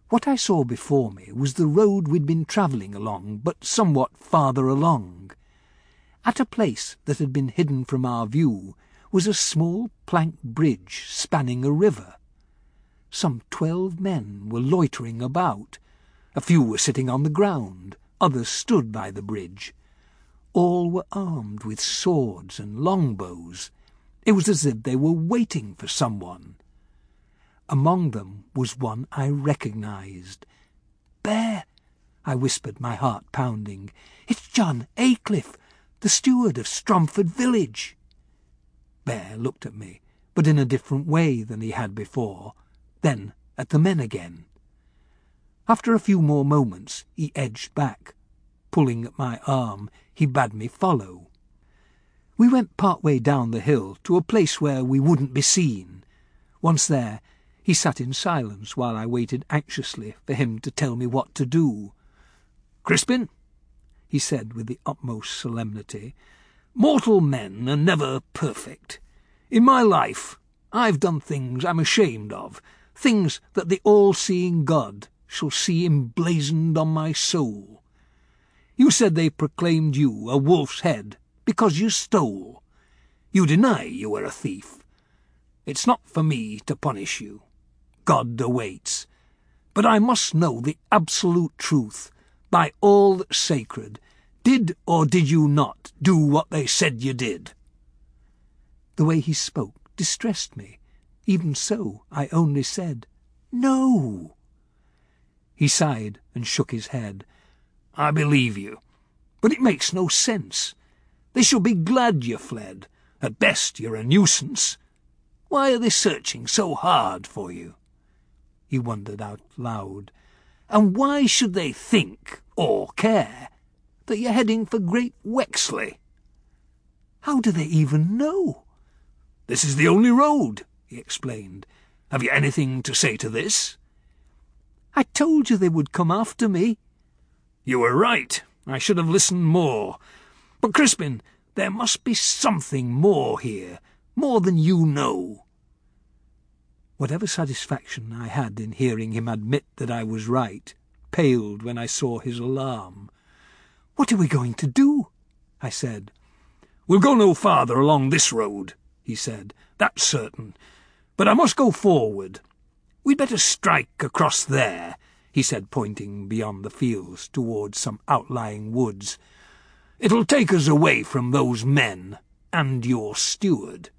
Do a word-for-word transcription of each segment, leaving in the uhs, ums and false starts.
What I saw before me was the road we'd been travelling along, but somewhat farther along. At a place that had been hidden from our view was a small plank bridge spanning a river. Some twelve men were loitering about. A few were sitting on the ground, others stood by the bridge. All were armed with swords and longbows. It was as if they were waiting for someone. Among them was one I recognised. "Bear," I whispered, my heart pounding. "It's John Aycliffe, the steward of Stromford village." Bear looked at me, but in a different way than he had before, then at the men again. After a few more moments he edged back. Pulling at my arm, he bade me follow. We went part way down the hill to a place where we wouldn't be seen. Once there, he sat in silence while I waited anxiously for him to tell me what to do. "Crispin," he said with the utmost solemnity, "mortal men are never perfect. In my life I've done things I'm ashamed of, things that the all-seeing God shall see emblazoned on my soul. You said they proclaimed you a wolf's head because you stole. You deny you were a thief. It's not for me to punish you. God awaits. But I must know the absolute truth. By all that's sacred, did or did you not do what they said you did?" The way he spoke distressed me. Even so, I only said, "No." He sighed and shook his head. "I believe you, but it makes no sense. They shall be glad you fled. At best you're a nuisance. Why are they searching so hard for you?" He wondered out loud. "And why should they think, or care, that you're heading for Great Wexley?" "How do they even know?" "This is the only road," he explained. "Have you anything to say to this?" "I told you they would come after me." "You were right. I should have listened more. But, Crispin, there must be something more here, more than you know." Whatever satisfaction I had in hearing him admit that I was right paled when I saw his alarm. "What are we going to do?" I said. "We'll go no farther along this road," he said. "That's certain. But I must go forward. We'd better strike across there," he said, pointing beyond the fields towards some outlying woods. "It'll take us away from those men and your steward."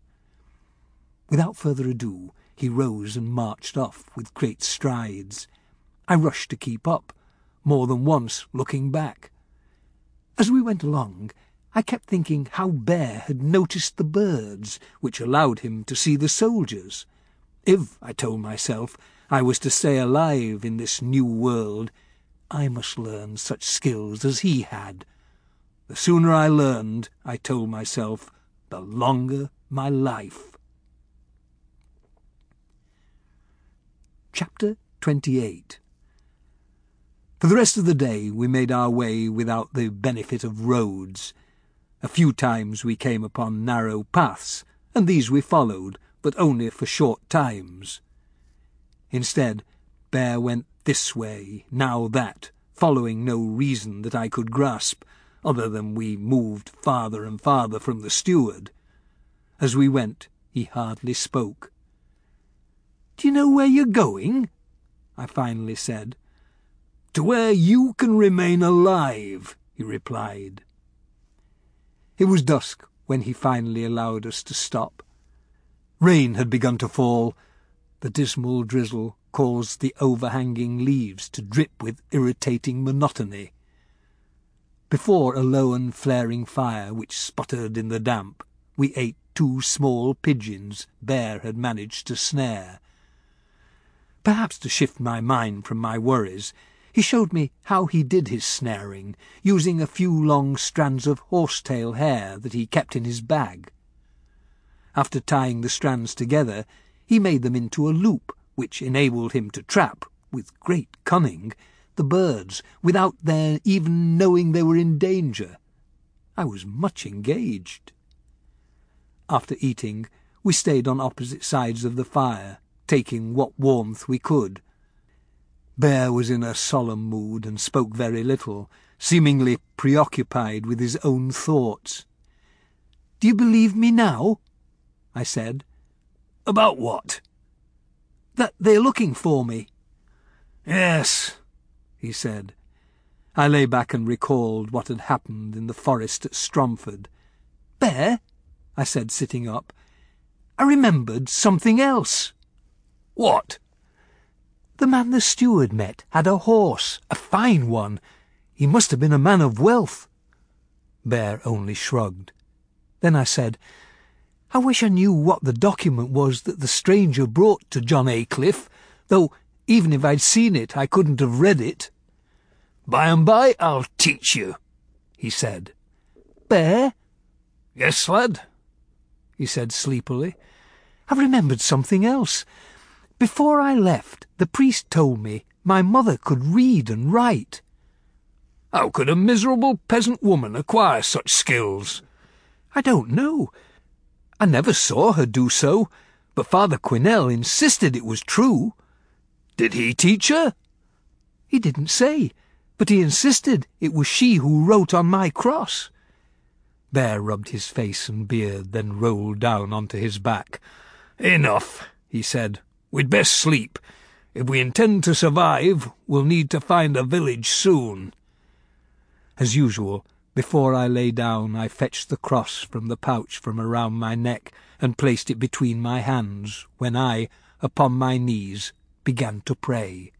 Without further ado, he rose and marched off with great strides. I rushed to keep up, more than once looking back. As we went along, I kept thinking how Bear had noticed the birds, which allowed him to see the soldiers. If, I told myself, I was to stay alive in this new world, I must learn such skills as he had. The sooner I learned, I told myself, the longer my life. Chapter twenty-eight. For the rest of the day we made our way without the benefit of roads. A few times we came upon narrow paths, and these we followed, but only for short times. Instead, Bear went this way, now that, following no reason that I could grasp, other than we moved farther and farther from the steward. As we went, he hardly spoke. "Do you know where you're going?" I finally said. "To where you can remain alive," he replied. It was dusk when he finally allowed us to stop. Rain had begun to fall. The dismal drizzle caused the overhanging leaves to drip with irritating monotony. Before a lone flaring fire which sputtered in the damp, we ate two small pigeons Bear had managed to snare. Perhaps to shift my mind from my worries, he showed me how he did his snaring, using a few long strands of horsetail hair that he kept in his bag. After tying the strands together, he made them into a loop, which enabled him to trap, with great cunning, the birds, without their even knowing they were in danger. I was much engaged. After eating, we stayed on opposite sides of the fire, taking what warmth we could. Bear was in a solemn mood and spoke very little, seemingly preoccupied with his own thoughts. "Do you believe me now?" I said. "About what?" "That they're looking for me." "Yes," he said. I lay back and recalled what had happened in the forest at Stromford. "Bear," I said, sitting up, "I remembered something else." "What?" "The man the steward met had a horse, a fine one. He must have been a man of wealth." Bear only shrugged. Then I said, "I wish I knew what the document was that the stranger brought to John Aycliffe, though even if I'd seen it I couldn't have read it." "By and by I'll teach you," he said. "Bear?" "Yes, lad?" he said sleepily. "I've remembered something else. Before I left, the priest told me my mother could read and write." "How could a miserable peasant woman acquire such skills?" "I don't know. I never saw her do so, but Father Quinnell insisted it was true." "Did he teach her?" "He didn't say, but he insisted it was she who wrote on my cross." Bear rubbed his face and beard, then rolled down onto his back. "Enough," he said. "We'd best sleep. If we intend to survive, we'll need to find a village soon." As usual, before I lay down, I fetched the cross from the pouch from around my neck and placed it between my hands, when I, upon my knees, began to pray.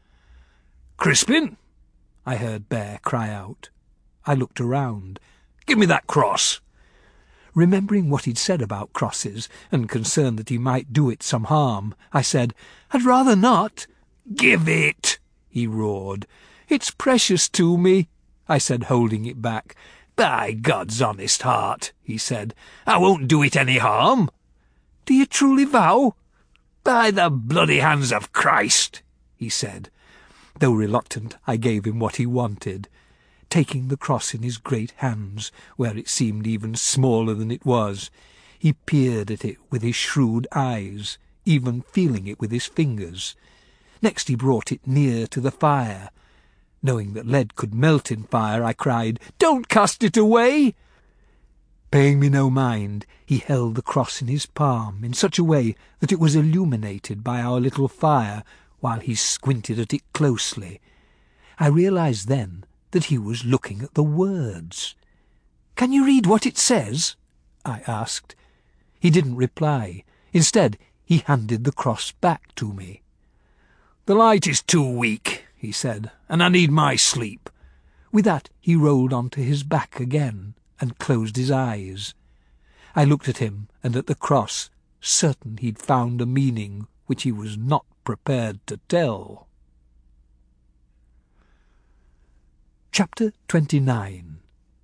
"Crispin!" I heard Bear cry out. I looked around. "Give me that cross." Remembering what he'd said about crosses, and concerned that he might do it some harm, I said, "I'd rather not." "Give it!" he roared. "It's precious to me," I said, holding it back. "By God's honest heart," he said, "I won't do it any harm." "Do you truly vow?" "By the bloody hands of Christ," he said. Though reluctant, I gave him what he wanted. Taking the cross in his great hands, where it seemed even smaller than it was, he peered at it with his shrewd eyes, even feeling it with his fingers. Next he brought it near to the fire. Knowing that lead could melt in fire, I cried, "Don't cast it away!" Paying me no mind, he held the cross in his palm in such a way that it was illuminated by our little fire, while he squinted at it closely. I realized then that he was looking at the words. "Can you read what it says?" I asked. He didn't reply. Instead, he handed the cross back to me. "The light is too weak," he said, "and I need my sleep." With that he rolled onto his back again and closed his eyes. I looked at him and at the cross, certain he'd found a meaning which he was not prepared to tell. Chapter twenty-nine.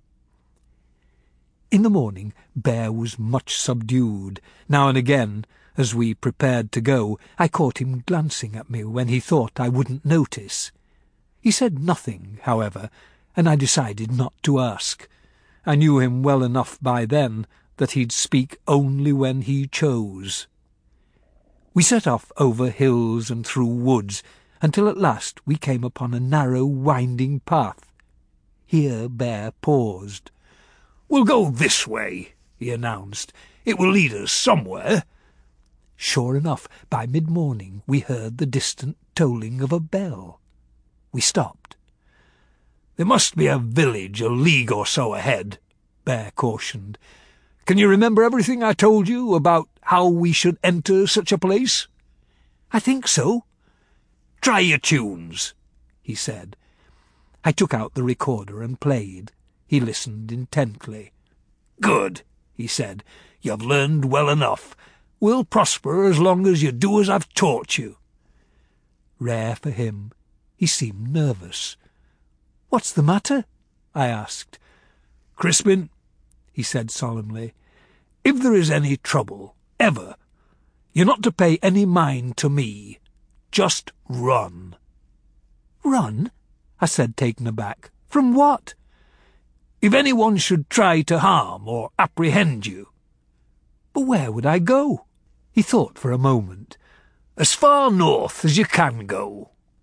In the morning, Bear was much subdued. Now and again, as we prepared to go, I caught him glancing at me when he thought I wouldn't notice. He said nothing, however, and I decided not to ask. I knew him well enough by then that he'd speak only when he chose. We set off over hills and through woods, until at last we came upon a narrow, winding path. Here Bear paused. "We'll go this way," he announced. "It will lead us somewhere." Sure enough, by mid-morning we heard the distant tolling of a bell. We stopped. "There must be a village a league or so ahead," Bear cautioned. "Can you remember everything I told you about how we should enter such a place?" "I think so." "Try your tunes," he said. I took out the recorder and played. He listened intently. "Good," he said. "You've learned well enough. We'll prosper as long as you do as I've taught you." Rare for him, he seemed nervous. "What's the matter?" I asked. "Crispin," he said solemnly, "if there is any trouble, ever, you're not to pay any mind to me. Just run." "Run?" I said, taken aback. "From what?" "If anyone should try to harm or apprehend you." "But where would I go?" He thought for a moment. "As far north as you can go."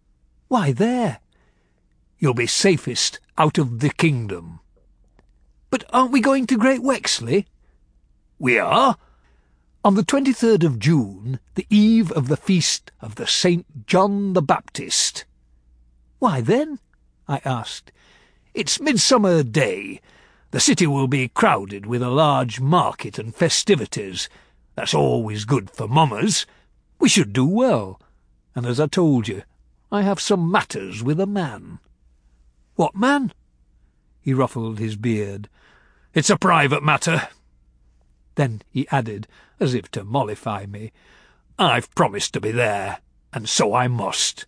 "Why there?" "You'll be safest out of the kingdom." "But aren't we going to Great Wexley?" "We are. On the twenty-third of June, the eve of the feast of the Saint John the Baptist." "Why then?" I asked. "It's Midsummer Day. The city will be crowded with a large market and festivities. That's always good for mummers. We should do well. And as I told you, I have some matters with a man." "What man?" He ruffled his beard. "It's a private matter." Then he added, as if to mollify me, "I've promised to be there, and so I must."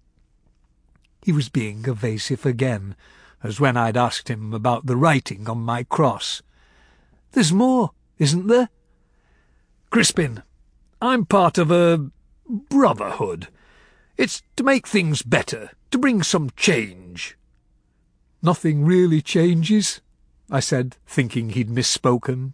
He was being evasive again, as when I'd asked him about the writing on my cross. "There's more, isn't there?" "Crispin, I'm part of a brotherhood. It's to make things better, to bring some change." "Nothing really changes," I said, thinking he'd misspoken.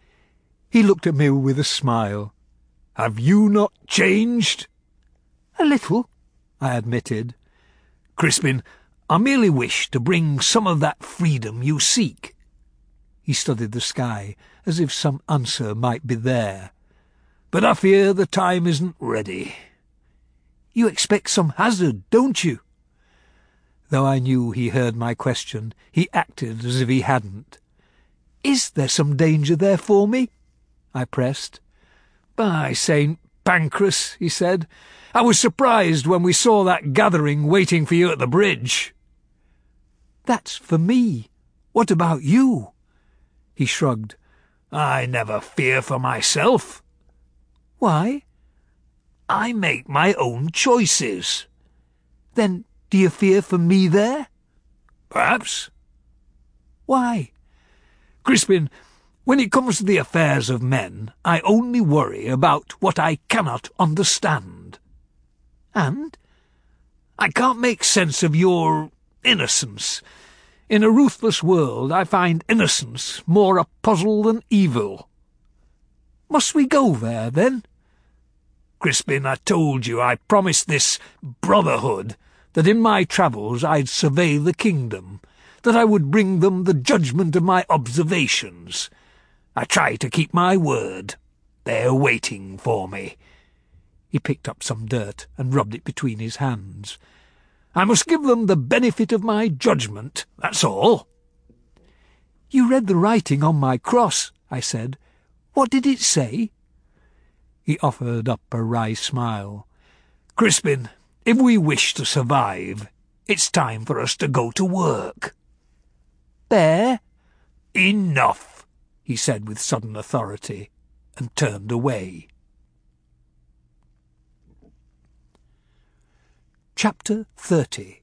He looked at me with a smile. "Have you not changed?" "A little," I admitted. "Crispin, I merely wish to bring some of that freedom you seek." He studied the sky, as if some answer might be there. "But I fear the time isn't ready." "You expect some hazard, don't you?" Though I knew he heard my question, he acted as if he hadn't. "Is there some danger there for me?" I pressed. "By Saint Pancras," he said, "I was surprised when we saw that gathering waiting for you at the bridge." "That's for me. What about you?" He shrugged. "I never fear for myself." "Why?" "I make my own choices." "Then do you fear for me there?" "Perhaps." "Why?" "Crispin, when it comes to the affairs of men, I only worry about what I cannot understand." "And?" "I can't make sense of your innocence. In a ruthless world, I find innocence more a puzzle than evil." "Must we go there, then?" "Crispin, I told you I promised this brotherhood that in my travels I'd survey the kingdom, that I would bring them the judgment of my observations. I try to keep my word. They're waiting for me." He picked up some dirt and rubbed it between his hands. "I must give them the benefit of my judgment, that's all." "You read the writing on my cross," I said. "What did it say?" He offered up a wry smile. "Crispin, if we wish to survive, it's time for us to go to work." "Bear?" "Enough," he said with sudden authority, and turned away. Chapter thirty.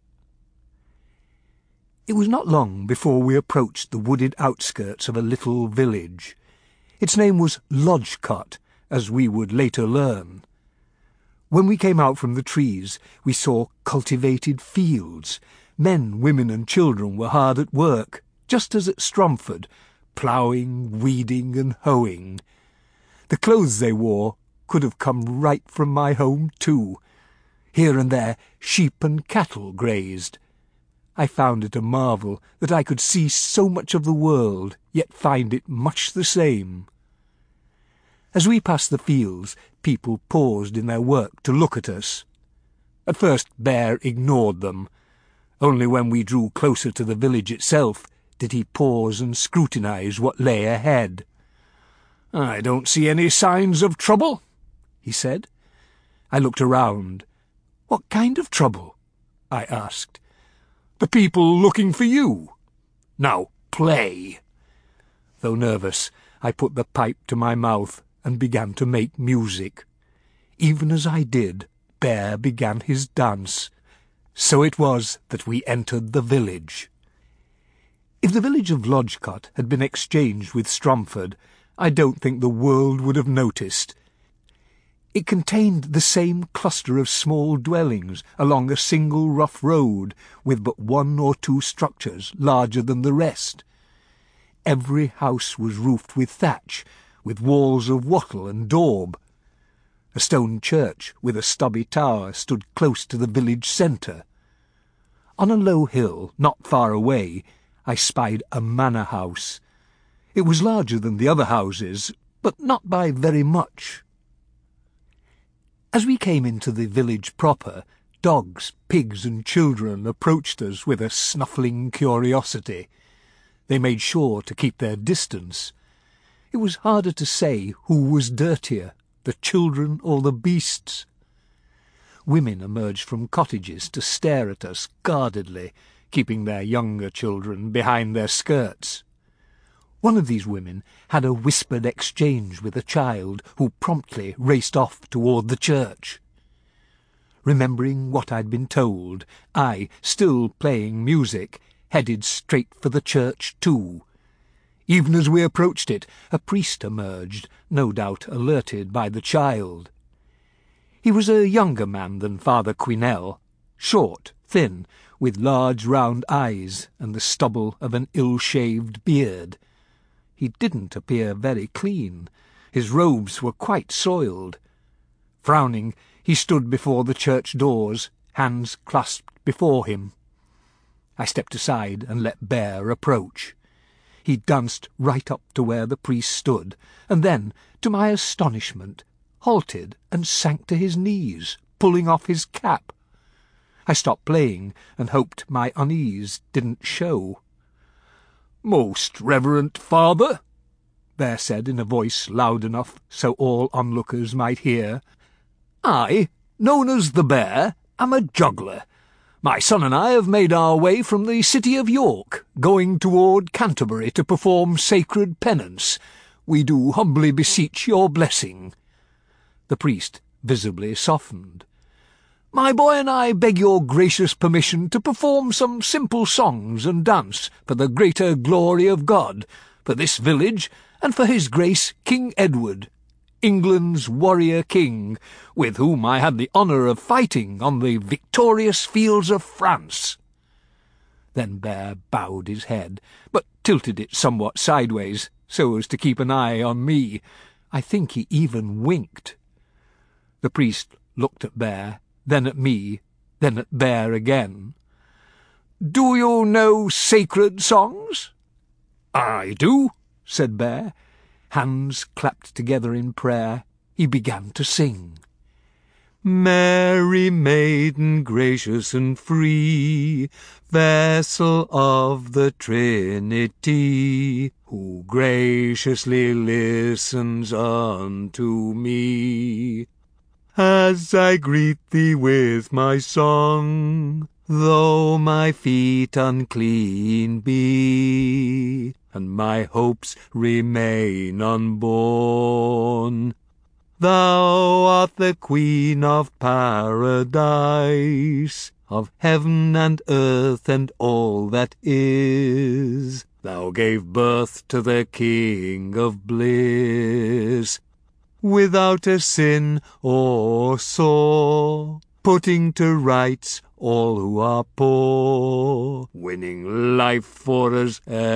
It was not long before we approached the wooded outskirts of a little village. Its name was Lodgecot, as we would later learn. When we came out from the trees, we saw cultivated fields. Men, women and children were hard at work, just as at Stromford, ploughing, weeding and hoeing. The clothes they wore could have come right from my home too. Here and there sheep and cattle grazed. I found it a marvel that I could see so much of the world, yet find it much the same. As we passed the fields, people paused in their work to look at us. At first Bear ignored them. Only when we drew closer to the village itself did he pause and scrutinize what lay ahead. "I don't see any signs of trouble," he said. I looked around. "What kind of trouble?" I asked. "The people looking for you. Now play." Though nervous, I put the pipe to my mouth and began to make music. Even as I did, Bear began his dance. So it was that we entered the village. If the village of Lodgecot had been exchanged with Stromford, I don't think the world would have noticed. It contained the same cluster of small dwellings along a single rough road, with but one or two structures larger than the rest. Every house was roofed with thatch, with walls of wattle and daub. A stone church with a stubby tower stood close to the village centre. On a low hill, not far away, I spied a manor house. It was larger than the other houses, but not by very much. As we came into the village proper, dogs, pigs, and children approached us with a snuffling curiosity. They made sure to keep their distance. It was harder to say who was dirtier, the children or the beasts. Women emerged from cottages to stare at us guardedly, keeping their younger children behind their skirts. One of these women had a whispered exchange with a child who promptly raced off toward the church. Remembering what I'd been told, I, still playing music, headed straight for the church too. Even as we approached it, a priest emerged, no doubt alerted by the child. He was a younger man than Father Quesnel, short, thin, with large round eyes and the stubble of an ill-shaved beard. He didn't appear very clean. His robes were quite soiled. Frowning, he stood before the church doors, hands clasped before him. I stepped aside and let Bear approach. He danced right up to where the priest stood, and then, to my astonishment, halted and sank to his knees, pulling off his cap. I stopped playing and hoped my unease didn't show. "Most reverend father," Bear said in a voice loud enough so all onlookers might hear, "I, known as the Bear, am a juggler. My son and I have made our way from the city of York, going toward Canterbury to perform sacred penance. We do humbly beseech your blessing." The priest visibly softened. "My boy and I beg your gracious permission to perform some simple songs and dance for the greater glory of God, for this village, and for His Grace King Edward, England's warrior king, with whom I had the honour of fighting on the victorious fields of France." Then Bear bowed his head, but tilted it somewhat sideways, so as to keep an eye on me. I think he even winked. The priest looked at Bear, then at me, then at Bear again. "Do you know sacred songs?" "I do," said Bear. Hands clapped together in prayer, he began to sing. "Mary, maiden gracious and free, vessel of the Trinity, who graciously listens unto me, as I greet thee with my song, though my feet unclean be, and my hopes remain unborn. Thou art the Queen of Paradise, of heaven and earth and all that is. Thou gave birth to the King of bliss, without a sin or sore, putting to rights all who are poor, winning life for us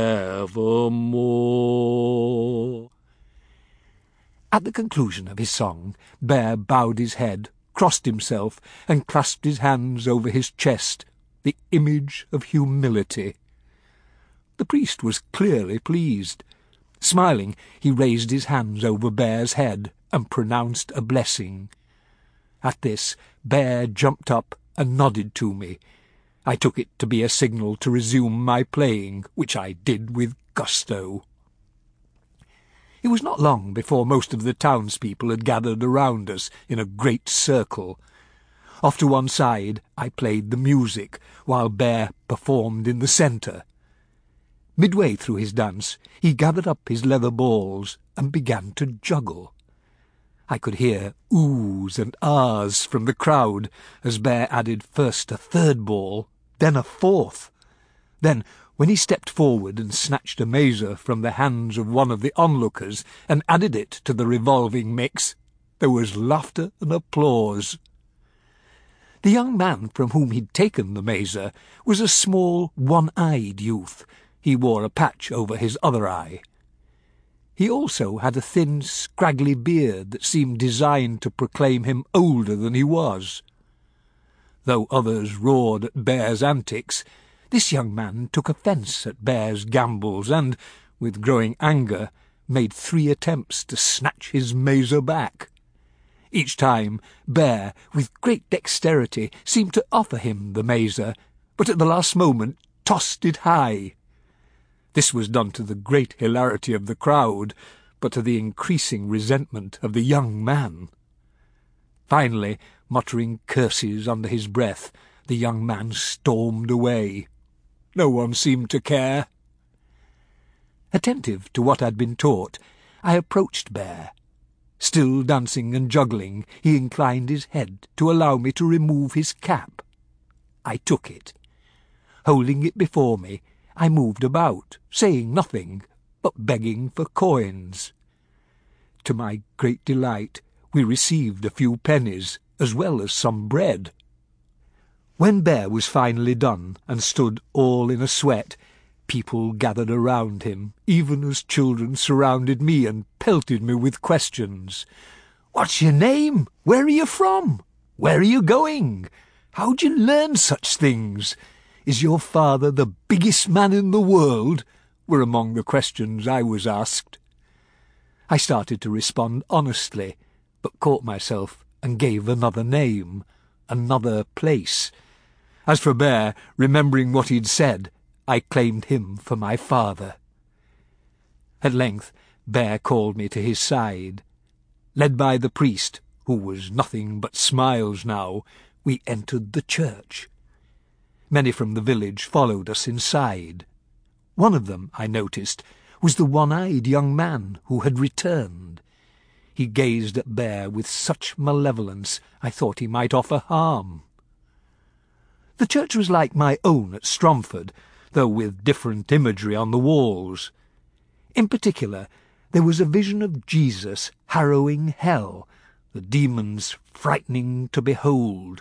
evermore." At the conclusion of his song, Bear bowed his head, crossed himself, and clasped his hands over his chest, the image of humility. The priest was clearly pleased. Smiling, he raised his hands over Bear's head and pronounced a blessing. At this, Bear jumped up and nodded to me. I took it to be a signal to resume my playing, which I did with gusto. It was not long before most of the townspeople had gathered around us in a great circle. Off to one side I played the music, while Bear performed in the centre. Midway through his dance, he gathered up his leather balls and began to juggle. I could hear oohs and ahs from the crowd as Bear added first a third ball, then a fourth. Then, when he stepped forward and snatched a mazer from the hands of one of the onlookers and added it to the revolving mix, there was laughter and applause. The young man from whom he'd taken the mazer was a small, one-eyed youth. He wore a patch over his other eye. He also had a thin, scraggly beard that seemed designed to proclaim him older than he was. Though others roared at Bear's antics, this young man took offence at Bear's gambols and, with growing anger, made three attempts to snatch his mazer back. Each time Bear, with great dexterity, seemed to offer him the mazer, but at the last moment tossed it high. This was done to the great hilarity of the crowd, but to the increasing resentment of the young man. Finally, muttering curses under his breath, the young man stormed away. No one seemed to care. Attentive to what I'd been taught, I approached Bear. Still dancing and juggling, he inclined his head to allow me to remove his cap. I took it. Holding it before me, I moved about, saying nothing, but begging for coins. To my great delight, we received a few pennies, as well as some bread. When Bear was finally done, and stood all in a sweat, people gathered around him, even as children surrounded me and pelted me with questions. "What's your name? Where are you from? Where are you going? How'd you learn such things? Is your father the biggest man in the world?" were among the questions I was asked. I started to respond honestly, but caught myself and gave another name, another place. As for Bear, remembering what he'd said, I claimed him for my father. At length Bear called me to his side. Led by the priest, who was nothing but smiles now, we entered the church. Many from the village followed us inside. One of them, I noticed, was the one-eyed young man who had returned. He gazed at Bear with such malevolence I thought he might offer harm. The church was like my own at Stromford, though with different imagery on the walls. In particular, there was a vision of Jesus harrowing hell, the demons frightening to behold.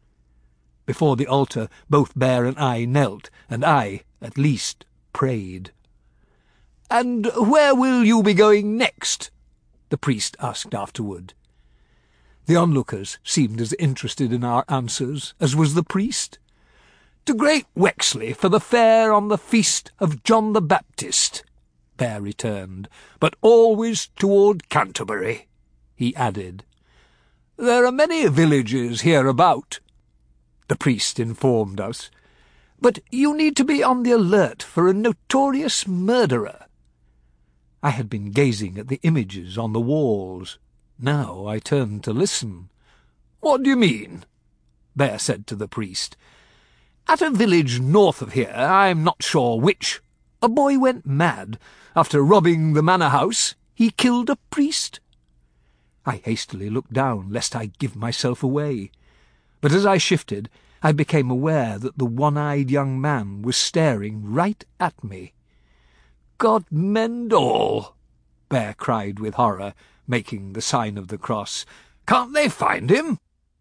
Before the altar both Bear and I knelt, and I, at least, prayed. "And where will you be going next?" the priest asked afterward. The onlookers seemed as interested in our answers as was the priest. "To Great Wexley for the fair on the feast of John the Baptist," Bear returned, "but always toward Canterbury," he added. "There are many villages hereabout," the priest informed us, "but you need to be on the alert for a notorious murderer." I had been gazing at the images on the walls. Now I turned to listen. "What do you mean?" Bear said to the priest. "At a village north of here, I'm not sure which, a boy went mad. After robbing the manor house, he killed a priest." I hastily looked down, lest I give myself away. But as I shifted, I became aware that the one-eyed young man was staring right at me. "God mend all!" Bear cried with horror, making the sign of the cross. "Can't they find him?"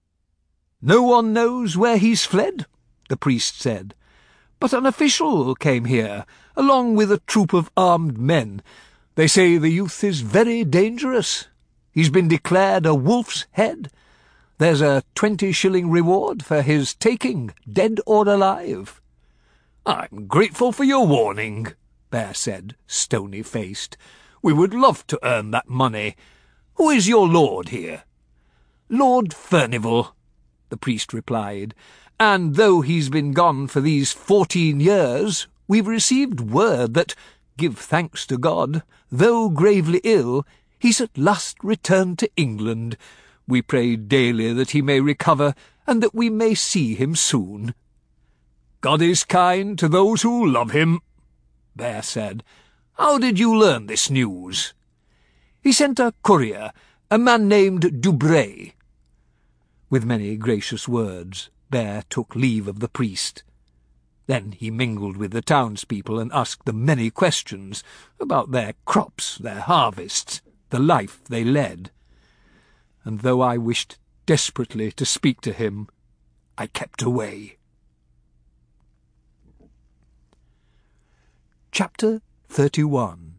"No one knows where he's fled," the priest said. "But an official came here, along with a troop of armed men. They say the youth is very dangerous. He's been declared a wolf's head. There's a twenty-shilling reward for his taking, dead or alive." "I'm grateful for your warning," Bear said, stony-faced. "We would love to earn that money. Who is your lord here?" "Lord Furnival," the priest replied, "and though he's been gone for these fourteen years, we've received word that, give thanks to God, though gravely ill, he's at last returned to England. We pray daily that he may recover, and that we may see him soon." "God is kind to those who love him," Bear said. "How did you learn this news?" "He sent a courier, a man named Dubray." With many gracious words, Bear took leave of the priest. Then he mingled with the townspeople and asked them many questions about their crops, their harvests, the life they led. And though I wished desperately to speak to him, I kept away. Chapter thirty-one.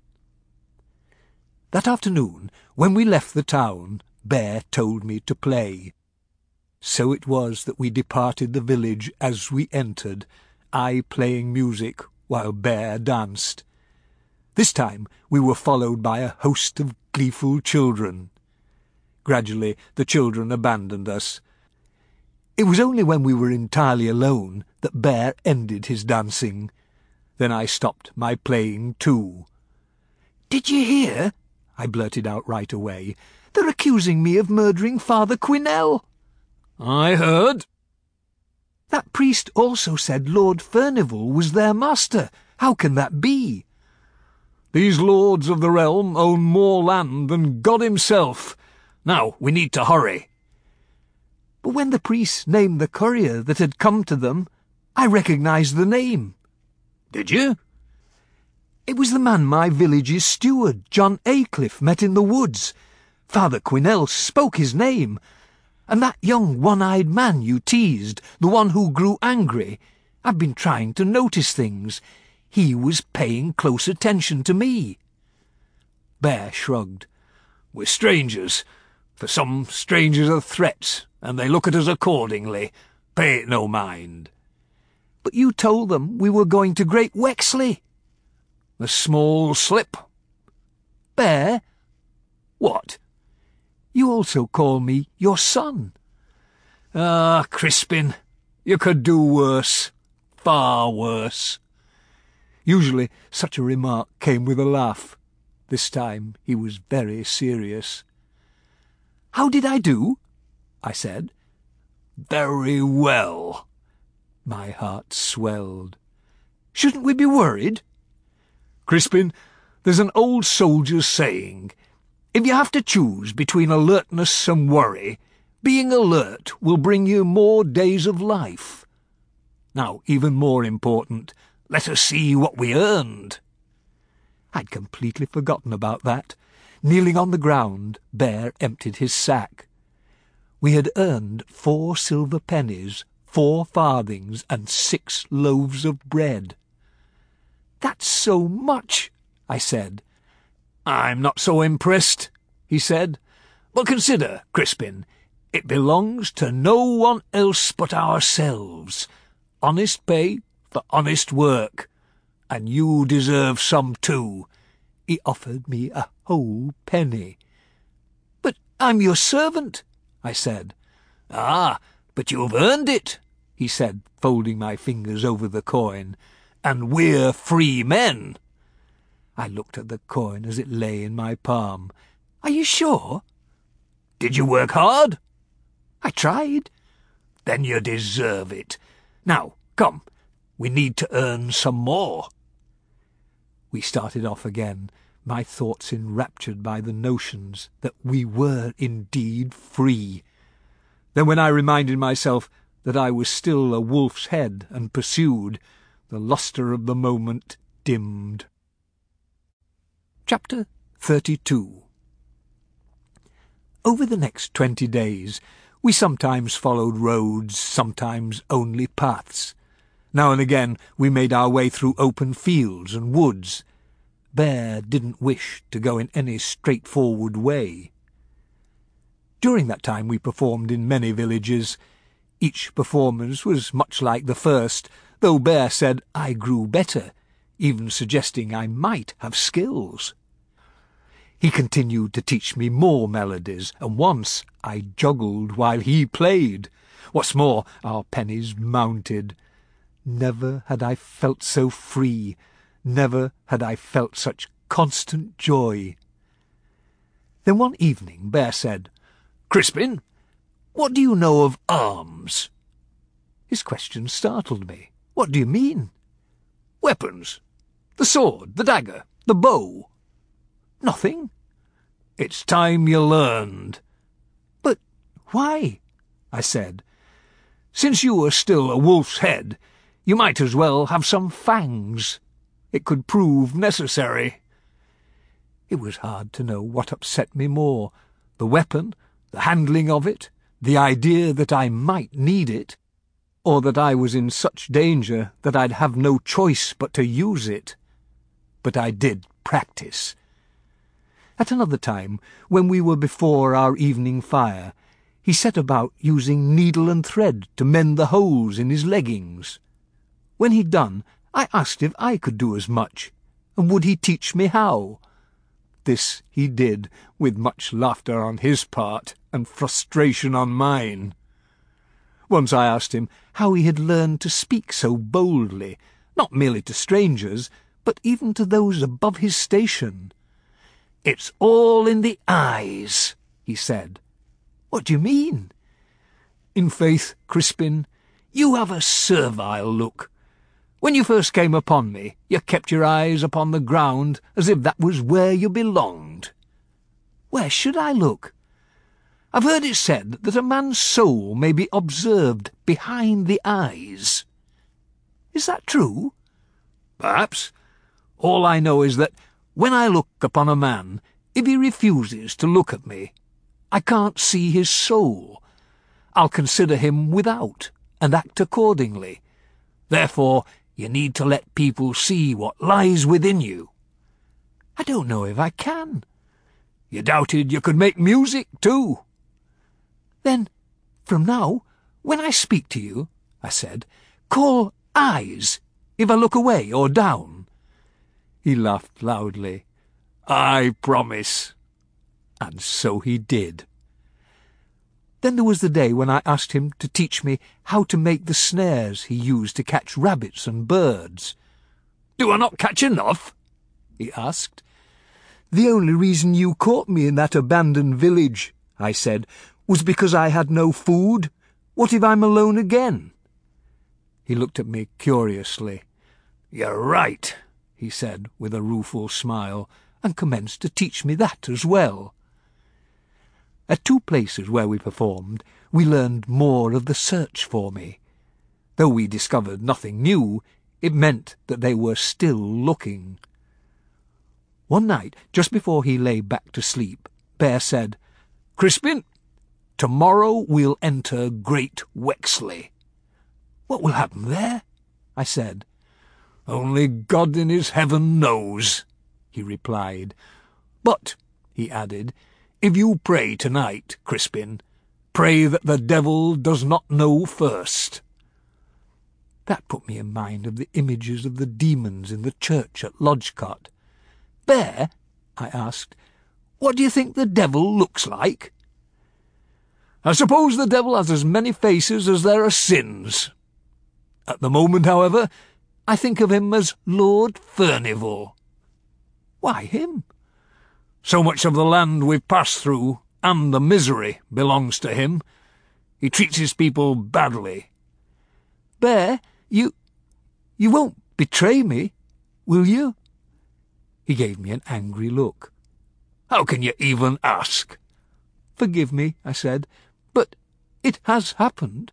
That afternoon, when we left the town, Bear told me to play. So it was that we departed the village as we entered, I playing music while Bear danced. This time we were followed by a host of gleeful children. Gradually the children abandoned us. It was only when we were entirely alone that Bear ended his dancing. Then I stopped my playing too. "Did you hear?" I blurted out right away. "They're accusing me of murdering Father Quinnell." "I heard." "That priest also said Lord Furnival was their master. How can that be?" "These lords of the realm own more land than God himself. Now we need to hurry." But when the priest named the courier that had come to them, I recognized the name. "Did you?" "It was the man my village's steward, John Aycliffe, met in the woods. Father Quinnell spoke his name. And that young one-eyed man you teased, the one who grew angry, I've been trying to notice things. He was paying close attention to me." Bear shrugged. "We're strangers. For some, strangers are threats, and they look at us accordingly. Pay it no mind." "But you told them we were going to Great Wexley." "A small slip." "Bear." "What?" "You also call me your son." "Ah, Crispin, you could do worse. Far worse." Usually such a remark came with a laugh. This time he was very serious. "How did I do?" I said. "Very well." My heart swelled. "Shouldn't we be worried?" "Crispin, there's an old soldier's saying, if you have to choose between alertness and worry, being alert will bring you more days of life. Now, even more important, let us see what we earned." I'd completely forgotten about that. Kneeling on the ground, Bear emptied his sack. We had earned four silver pennies, four farthings, and six loaves of bread. "That's so much," I said. "I'm not so impressed," he said. "But consider, Crispin, it belongs to no one else but ourselves. Honest pay for honest work. And you deserve some too." He offered me a whole penny. "But I'm your servant," I said. "Ah, but you've earned it," he said, folding my fingers over the coin. "And we're free men." I looked at the coin as it lay in my palm. "Are you sure?" "Did you work hard?" "I tried." "Then you deserve it. Now, come, we need to earn some more." We started off again, my thoughts enraptured by the notions that we were indeed free. Then when I reminded myself that I was still a wolf's head and pursued, the lustre of the moment dimmed. Chapter thirty-two. Over the next twenty days we sometimes followed roads, sometimes only paths. Now and again we made our way through open fields and woods. Bear didn't wish to go in any straightforward way. During that time we performed in many villages. Each performance was much like the first, though Bear said I grew better, even suggesting I might have skills. He continued to teach me more melodies, and once I juggled while he played. What's more, our pennies mounted. Never had I felt so free, never had I felt such constant joy. Then one evening Bear said, "Crispin, what do you know of arms?" His question startled me. "What do you mean?" "Weapons. The sword, the dagger, the bow." "Nothing." "It's time you learned." "But why?" I said. "Since you are still a wolf's head, you might as well have some fangs. It could prove necessary." It was hard to know what upset me more, the weapon, the handling of it, the idea that I might need it, or that I was in such danger that I'd have no choice but to use it. But I did practice. At another time, when we were before our evening fire, He set about using needle and thread to mend the holes in his leggings. When he'd done, I asked if I could do as much, and would he teach me how. This he did, with much laughter on his part and frustration on mine. Once I asked him how he had learned to speak so boldly, not merely to strangers, but even to those above his station. "It's all in the eyes," he said. "What do you mean?" "In faith, Crispin, you have a servile look. When you first came upon me, you kept your eyes upon the ground as if that was where you belonged." "Where should I look?" "I've heard it said that a man's soul may be observed behind the eyes." "Is that true?" "Perhaps. All I know is that when I look upon a man, if he refuses to look at me, I can't see his soul. I'll consider him without and act accordingly. Therefore, you need to let people see what lies within you." "I don't know if I can." "You doubted you could make music, too." "Then, from now, when I speak to you," I said, "call eyes if I look away or down." He laughed loudly. "I promise." And so he did. Then there was the day when I asked him to teach me how to make the snares he used to catch rabbits and birds. "Do I not catch enough?" he asked. "The only reason you caught me in that abandoned village," I said, "was because I had no food. What if I'm alone again?" He looked at me curiously. "You're right," he said with a rueful smile, and commenced to teach me that as well. At two places where we performed, we learned more of the search for me. Though we discovered nothing new, it meant that they were still looking. One night, just before he lay back to sleep, Bear said, "Crispin, tomorrow we'll enter Great Wexley." "What will happen there?" I said. "Only God in his heaven knows," he replied. "But," he added, "if you pray tonight, Crispin, pray that the devil does not know first." That put me in mind of the images of the demons in the church at Lodgecot. "Bear," I asked, "what do you think the devil looks like?" "I suppose the devil has as many faces as there are sins. At the moment, however, I think of him as Lord Furnival." "Why him?" "So much of the land we've passed through, and the misery, belongs to him. He treats his people badly." "Bear, you... you won't betray me, will you?" He gave me an angry look. "How can you even ask?" "Forgive me," I said, "but it has happened."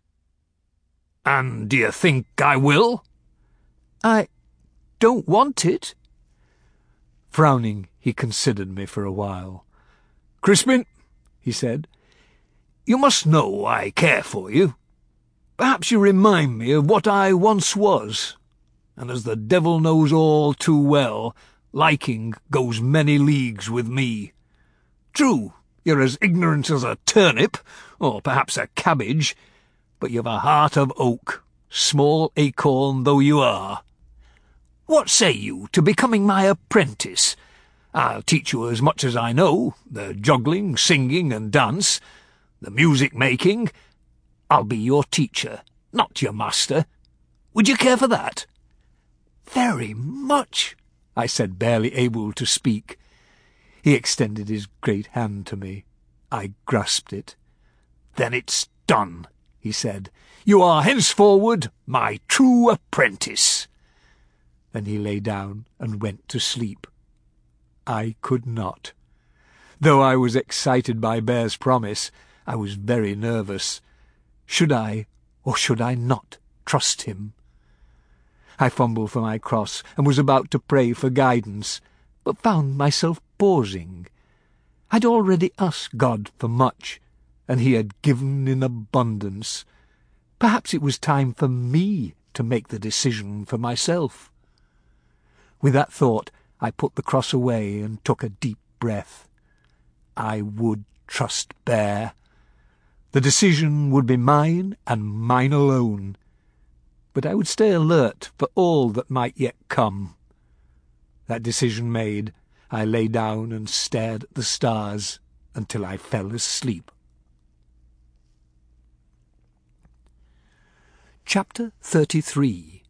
"And do you think I will?" "I don't want it." Frowning, he considered me for a while. "Crispin," he said, "you must know I care for you. Perhaps you remind me of what I once was, and as the devil knows all too well, liking goes many leagues with me. True, you're as ignorant as a turnip, or perhaps a cabbage, but you've a heart of oak, small acorn though you are. What say you to becoming my apprentice? I'll teach you as much as I know, the juggling, singing, and dance, the music-making. I'll be your teacher, not your master. Would you care for that?" "Very much," I said, barely able to speak. He extended his great hand to me. I grasped it. "Then it's done," he said. "You are henceforward my true apprentice." Then he lay down and went to sleep. I could not. Though I was excited by Bear's promise, I was very nervous. Should I, or should I not, trust him? I fumbled for my cross and was about to pray for guidance, but found myself pausing. I'd already asked God for much, and he had given in abundance. Perhaps it was time for me to make the decision for myself. With that thought, I put the cross away and took a deep breath. I would trust Bear. The decision would be mine, and mine alone. But I would stay alert for all that might yet come. That decision made, I lay down and stared at the stars until I fell asleep. Chapter thirty-three.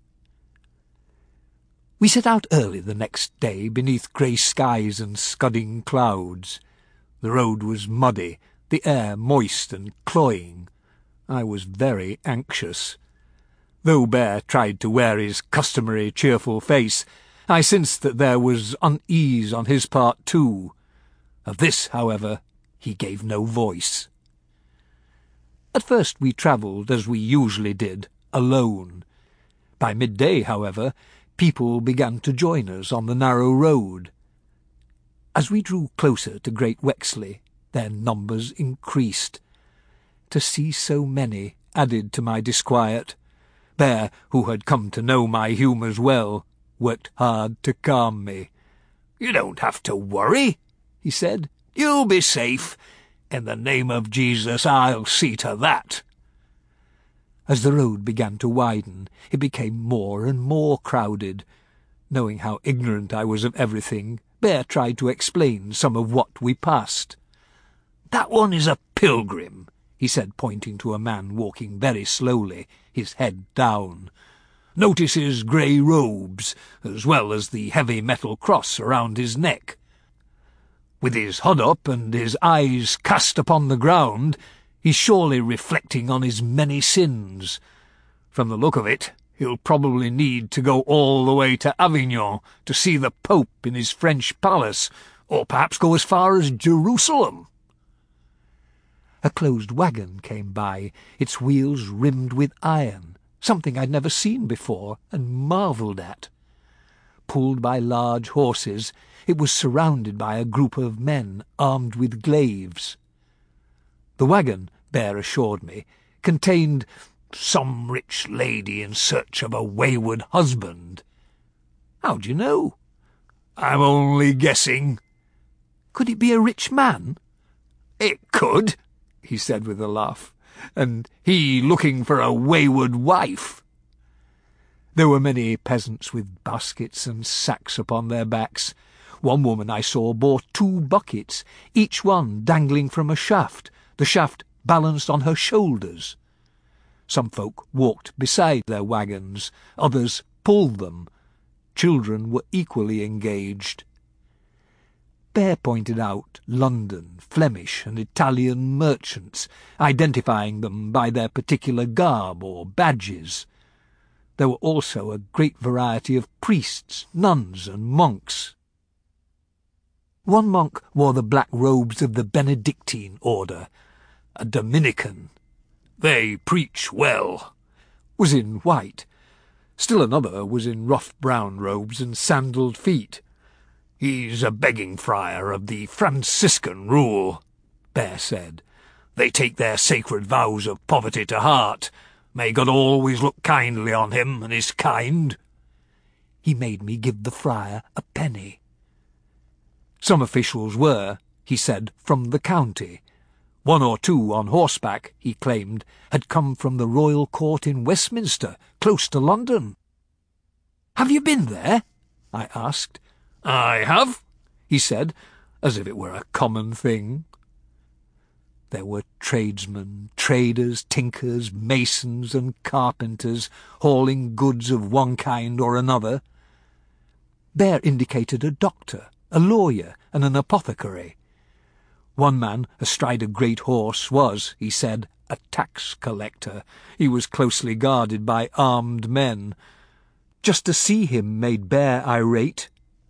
We set out early the next day beneath grey skies and scudding clouds. The road was muddy, the air moist and cloying. I was very anxious. Though Bear tried to wear his customary cheerful face, I sensed that there was unease on his part too. Of this, however, he gave no voice. At first we travelled, as we usually did, alone. By midday, however, people began to join us on the narrow road. As we drew closer to Great Wexley, their numbers increased. To see so many added to my disquiet. Bear, who had come to know my humours well, worked hard to calm me. "You don't have to worry," he said. "You'll be safe. In the name of Jesus, I'll see to that." As the road began to widen, it became more and more crowded. Knowing how ignorant I was of everything, Bear tried to explain some of what we passed. "That one is a pilgrim," he said, pointing to a man walking very slowly, his head down. "Notice his grey robes, as well as the heavy metal cross around his neck. With his hood up and his eyes cast upon the ground, he's surely reflecting on his many sins. From the look of it, he'll probably need to go all the way to Avignon to see the Pope in his French palace, or perhaps go as far as Jerusalem." A closed wagon came by, its wheels rimmed with iron, something I'd never seen before and marvelled at. Pulled by large horses, it was surrounded by a group of men armed with glaives. The wagon, Bear assured me, contained some rich lady in search of a wayward husband. "How do you know?" "I'm only guessing." "Could it be a rich man?" "It could," he said with a laugh, "and he looking for a wayward wife." There were many peasants with baskets and sacks upon their backs. One woman I saw bore two buckets, each one dangling from a shaft, the shaft balanced on her shoulders. Some folk walked beside their wagons, others pulled them. Children were equally engaged. Bear pointed out London, Flemish and Italian merchants, identifying them by their particular garb or badges. There were also a great variety of priests, nuns and monks. One monk wore the black robes of the Benedictine order. A Dominican, "They preach well," was in white. Still another was in rough brown robes and sandalled feet. "He's a begging friar of the Franciscan rule," Bear said. "They take their sacred vows of poverty to heart. May God always look kindly on him and his kind." He made me give the friar a penny. Some officials were, he said, from the county. One or two on horseback, he claimed, had come from the royal court in Westminster, close to London. "Have you been there?" I asked. "I have," he said, as if it were a common thing. There were tradesmen, traders, tinkers, masons and carpenters, hauling goods of one kind or another. Bear indicated a doctor, a lawyer, and an apothecary. One man, astride a great horse, was, he said, a tax collector. He was closely guarded by armed men. Just to see him made Bear irate.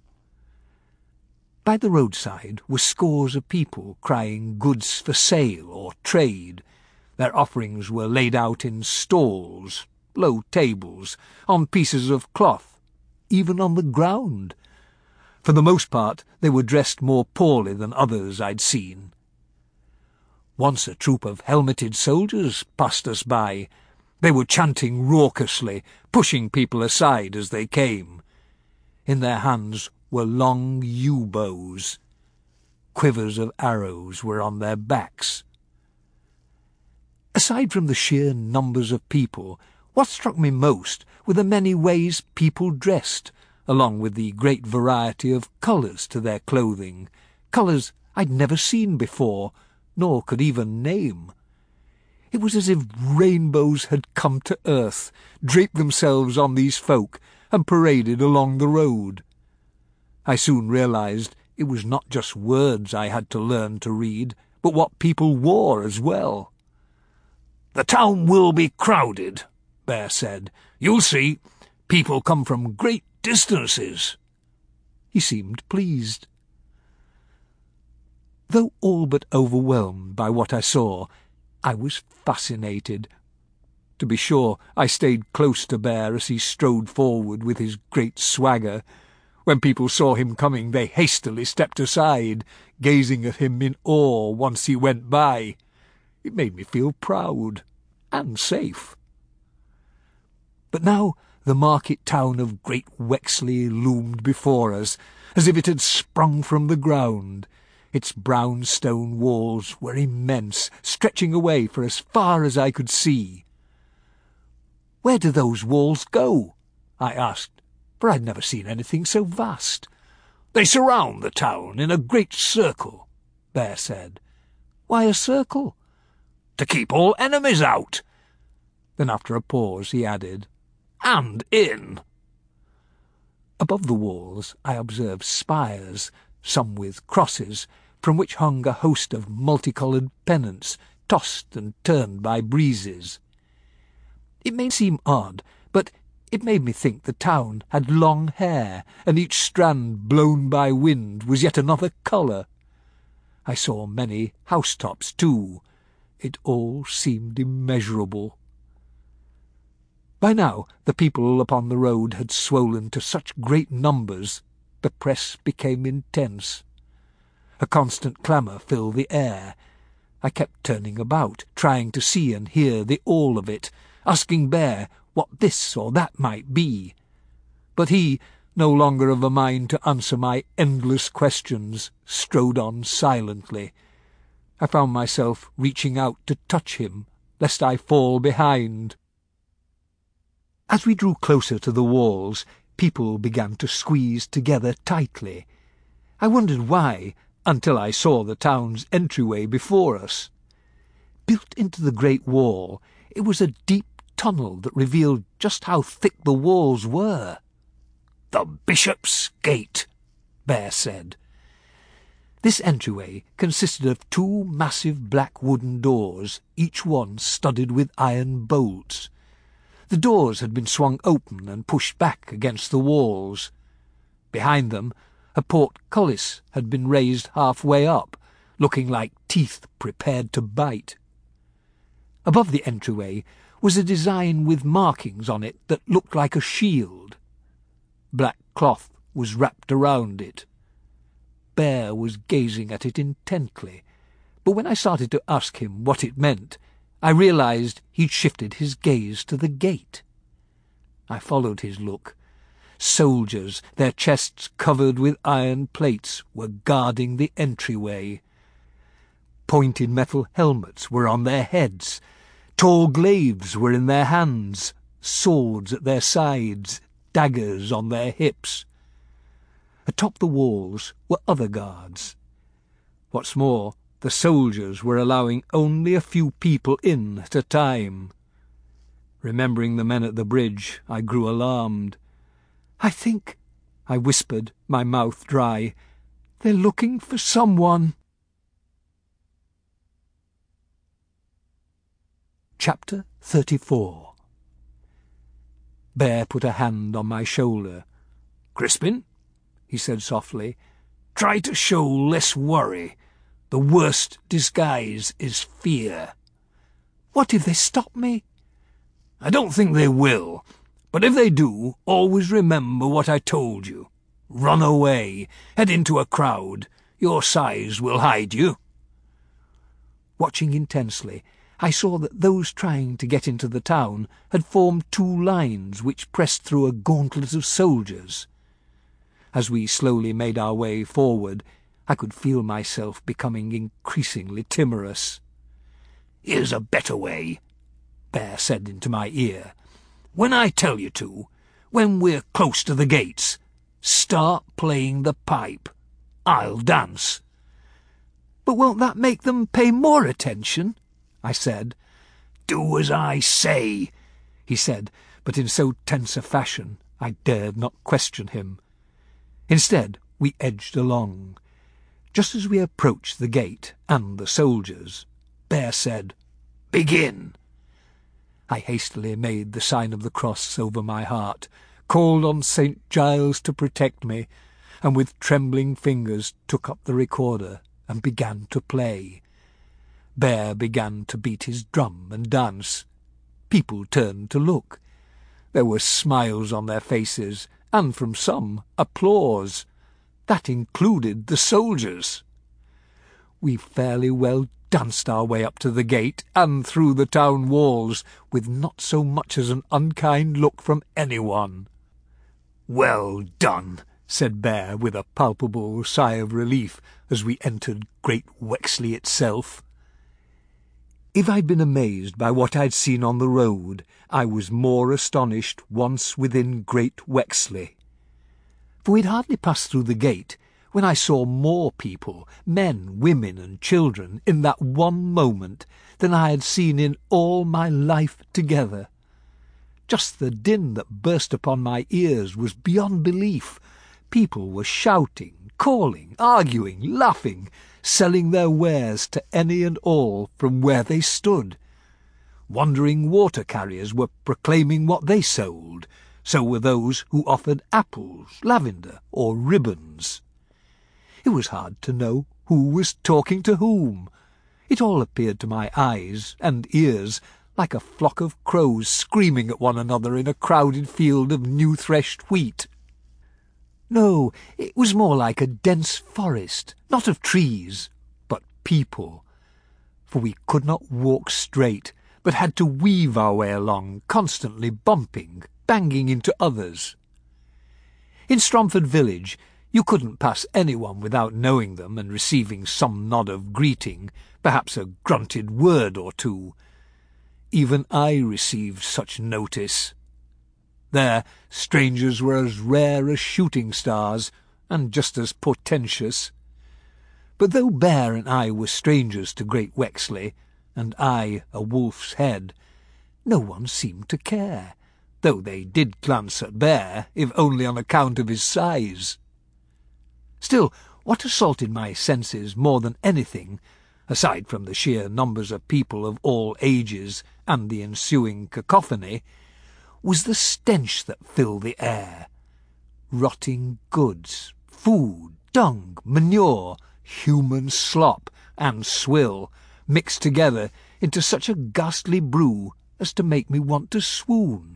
By the roadside were scores of people crying goods for sale or trade. Their offerings were laid out in stalls, low tables, on pieces of cloth, even on the ground. For the most part they were dressed more poorly than others I'd seen. Once a troop of helmeted soldiers passed us by. They were chanting raucously, pushing people aside as they came. In their hands were long yew bows. Quivers of arrows were on their backs. Aside from the sheer numbers of people, what struck me most were the many ways people dressed, along with the great variety of colours to their clothing, colours I'd never seen before, nor could even name. It was as if rainbows had come to earth, draped themselves on these folk, and paraded along the road. I soon realised it was not just words I had to learn to read, but what people wore as well. "The town will be crowded," Bear said. "You'll see. People come from great distances." He seemed pleased. Though all but overwhelmed by what I saw, I was fascinated. To be sure, I stayed close to Bear as he strode forward with his great swagger. When people saw him coming, they hastily stepped aside, gazing at him in awe once he went by. It made me feel proud and safe. But now the market town of Great Wexley loomed before us, as if it had sprung from the ground. Its brown stone walls were immense, stretching away for as far as I could see. "Where do those walls go?" I asked, for I'd never seen anything so vast. "They surround the town in a great circle," Bear said. "Why a circle?" "To keep all enemies out." Then after a pause he added, "And in." Above the walls I observed spires, some with crosses, from which hung a host of multicoloured pennants, tossed and turned by breezes. It may seem odd, but it made me think the town had long hair, and each strand blown by wind was yet another colour. I saw many housetops too. It all seemed immeasurable. By now the people upon the road had swollen to such great numbers the press became intense. A constant clamour filled the air. I kept turning about, trying to see and hear the all of it, asking Bear what this or that might be. But he, no longer of a mind to answer my endless questions, strode on silently. I found myself reaching out to touch him, lest I fall behind. As we drew closer to the walls, people began to squeeze together tightly. I wondered why, until I saw the town's entryway before us. Built into the great wall, it was a deep tunnel that revealed just how thick the walls were. "The Bishop's Gate," Bear said. This entryway consisted of two massive black wooden doors, each one studded with iron bolts. The doors had been swung open and pushed back against the walls. Behind them, a portcullis had been raised halfway up, looking like teeth prepared to bite. Above the entryway was a design with markings on it that looked like a shield. Black cloth was wrapped around it. Bear was gazing at it intently, but when I started to ask him what it meant, I realized he'd shifted his gaze to the gate. I followed his look. Soldiers, their chests covered with iron plates, were guarding the entryway. Pointed metal helmets were on their heads. Tall glaives were in their hands, swords at their sides, daggers on their hips. Atop the walls were other guards. What's more, the soldiers were allowing only a few people in at a time. Remembering the men at the bridge, I grew alarmed. "I think," I whispered, my mouth dry, "they're looking for someone." Chapter thirty-four. Bear put a hand on my shoulder. "Crispin," he said softly, "try to show less worry. The worst disguise is fear." "What if they stop me?" "I don't think they will. But if they do, always remember what I told you. Run away. Head into a crowd. Your size will hide you." Watching intensely, I saw that those trying to get into the town had formed two lines which pressed through a gauntlet of soldiers. As we slowly made our way forward, I could feel myself becoming increasingly timorous. Here's a better way, Bear said into my ear. When I tell you to, when we're close to the gates, start playing the pipe. I'll dance. But won't that make them pay more attention? I said. Do as I say, he said, but in so tense a fashion I dared not question him. Instead, we edged along. Just as we approached the gate and the soldiers, Bear said, "Begin." I hastily made the sign of the cross over my heart, called on Saint Giles to protect me, and with trembling fingers took up the recorder and began to play. Bear began to beat his drum and dance. People turned to look. There were smiles on their faces, and from some, applause. That included the soldiers. We fairly well danced our way up to the gate and through the town walls, with not so much as an unkind look from anyone. "Well done," said Bear, with a palpable sigh of relief as we entered Great Wexley itself. If I'd been amazed by what I'd seen on the road, I was more astonished once within Great Wexley. For we'd hardly passed through the gate when I saw more people, men, women, and children, in that one moment than I had seen in all my life together. Just the din that burst upon my ears was beyond belief. People were shouting, calling, arguing, laughing, selling their wares to any and all from where they stood. Wandering water-carriers were proclaiming what they sold. So were those who offered apples, lavender, or ribbons. It was hard to know who was talking to whom. It all appeared to my eyes and ears like a flock of crows screaming at one another in a crowded field of new-threshed wheat. No, it was more like a dense forest, not of trees, but people. For we could not walk straight, but had to weave our way along, constantly bumping, banging into others. In Stromford village, you couldn't pass anyone without knowing them and receiving some nod of greeting, perhaps a grunted word or two. Even I received such notice. There, strangers were as rare as shooting stars, and just as portentous. But though Bear and I were strangers to Great Wexley, and I a Wolf's Head, no one seemed to care, though they did glance at Bear, if only on account of his size. Still, what assaulted my senses more than anything, aside from the sheer numbers of people of all ages and the ensuing cacophony, was the stench that filled the air. Rotting goods, food, dung, manure, human slop, and swill, mixed together into such a ghastly brew as to make me want to swoon.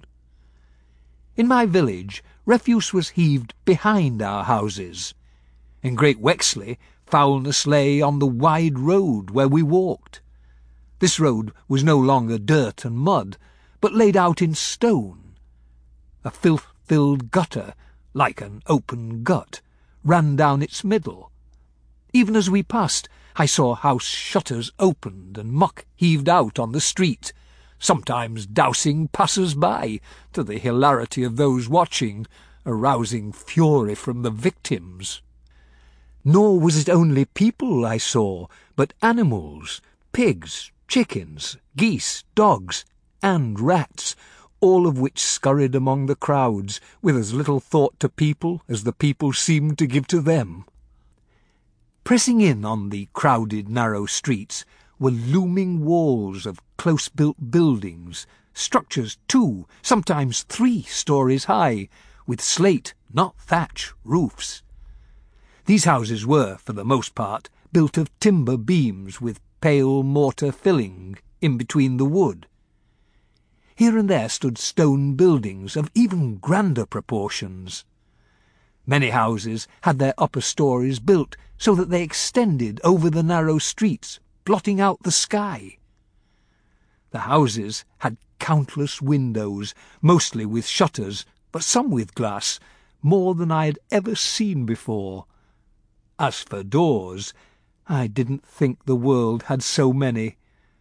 In my village, refuse was heaved behind our houses. In Great Wexley, foulness lay on the wide road where we walked. This road was no longer dirt and mud, but laid out in stone. A filth-filled gutter, like an open gut, ran down its middle. Even as we passed, I saw house shutters opened and muck heaved out on the street, sometimes dousing passers-by, to the hilarity of those watching, arousing fury from the victims. Nor was it only people I saw, but animals, pigs, chickens, geese, dogs, and rats, all of which scurried among the crowds with as little thought to people as the people seemed to give to them. Pressing in on the crowded, narrow streets were looming walls of close-built buildings, structures two, sometimes three stories high, with slate, not thatch, roofs. These houses were, for the most part, built of timber beams with pale mortar filling in between the wood. Here and there stood stone buildings of even grander proportions. Many houses had their upper stories built so that they extended over the narrow streets, blotting out the sky. The houses had countless windows, mostly with shutters, but some with glass, more than I had ever seen before. As for doors, I didn't think the world had so many.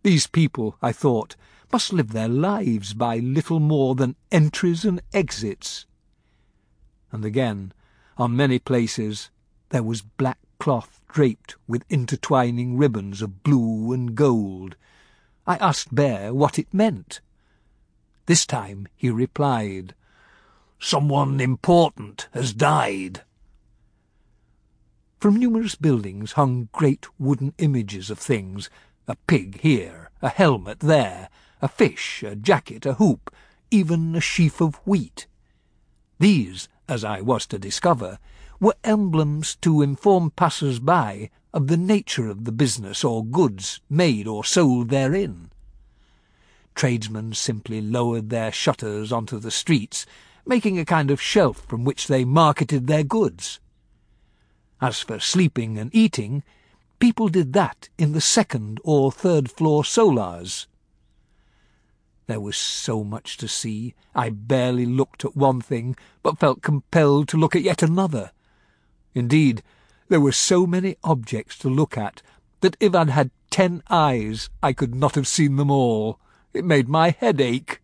These people, I thought, must live their lives by little more than entries and exits. And again, on many places, there was black cloth draped with intertwining ribbons of blue and gold. I asked Bear what it meant. This time he replied, "Someone important has died." From numerous buildings hung great wooden images of things, a pig here, a helmet there, a fish, a jacket, a hoop, even a sheaf of wheat. These, as I was to discover, were emblems to inform passers-by of the nature of the business or goods made or sold therein. Tradesmen simply lowered their shutters onto the streets, making a kind of shelf from which they marketed their goods. As for sleeping and eating, people did that in the second or third floor solars. There was so much to see, I barely looked at one thing, but felt compelled to look at yet another. Indeed, there were so many objects to look at that if I'd had ten eyes I could not have seen them all. It made my head ache.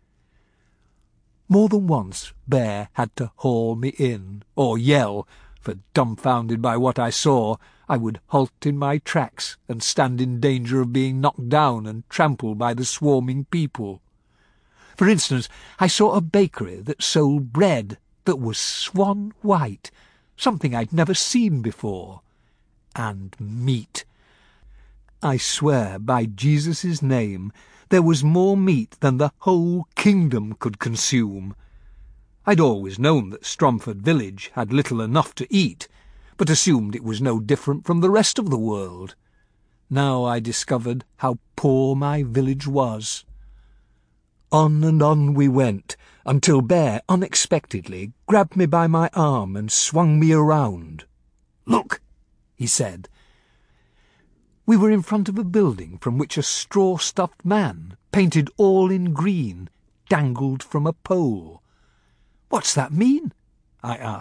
More than once Bear had to haul me in, or yell, for dumbfounded by what I saw, I would halt in my tracks and stand in danger of being knocked down and trampled by the swarming people. For instance, I saw a bakery that sold bread that was swan white, something I'd never seen before, and meat. I swear by Jesus' name there was more meat than the whole kingdom could consume. I'd always known that Stromford village had little enough to eat, but assumed it was no different from the rest of the world. Now I discovered how poor my village was. On and on we went, until Bear unexpectedly grabbed me by my arm and swung me around. "Look," he said. We were in front of a building from which a straw-stuffed man, painted all in green, dangled from a pole. "What's that mean?" I asked.